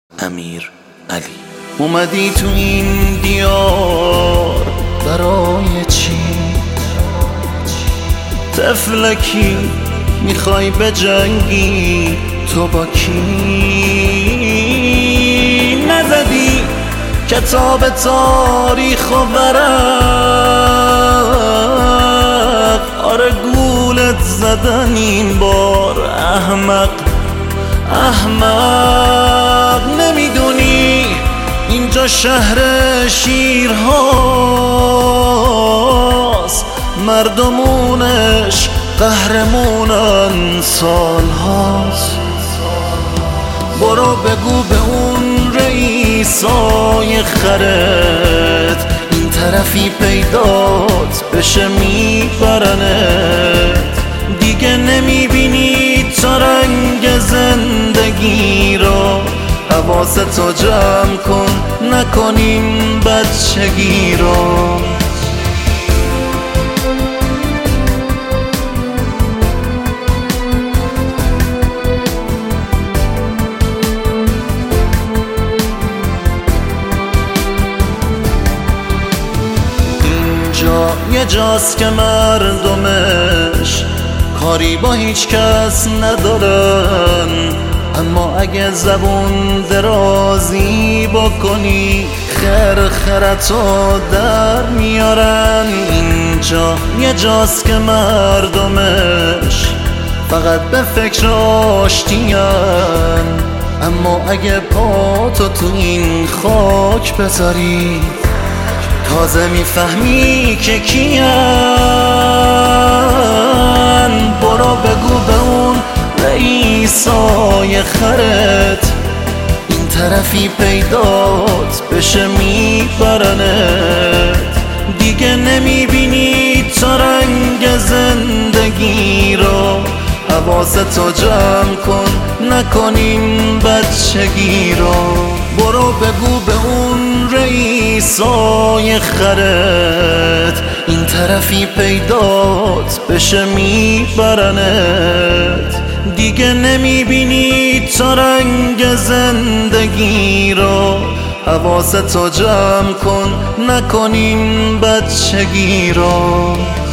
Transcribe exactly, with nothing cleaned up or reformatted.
امیر علی. اومدی تو این دیار برای چی؟ طفلکی میخوای بجنگی تو با کی؟ نزدی کتاب تاریخ و ورق، آره گولت زدن این بار احمق احمق. نمیدونی اینجا شهر شیرهاست، مردمونش قهرمونن سالهاست. برو بگو به اون رئیسای خرت این طرفی پیدات بشه میبرنت. دیگه نمیبینی تا رنگ زندگی رو، حواستو جمع کن نکنیم بچگی رو. اینجا یه جاست که مردمش کاری با هیچ کس ندارن، اما اگه زبون درازی بکنی خر خرتو در میارن. اینجا یه جاست که مردمش فقط به فکر آشتیان، اما اگه پاتو تو این خاک بذاری تازه میفهمی که کیان. برو بگو به اون رئیسای خرت این طرفی پیدات بشه میبرنت. دیگه نمیبینی تا رنگ زندگی رو، حواستو جمع کن نکنیم بچگی رو. برو بگو به اون رئیسای خرت این طرفی پیدات بشه میبرنت. دیگه نمیبینی تا رنگ زندگی رو، حواستو جمع کن نکنیم بچگی رو.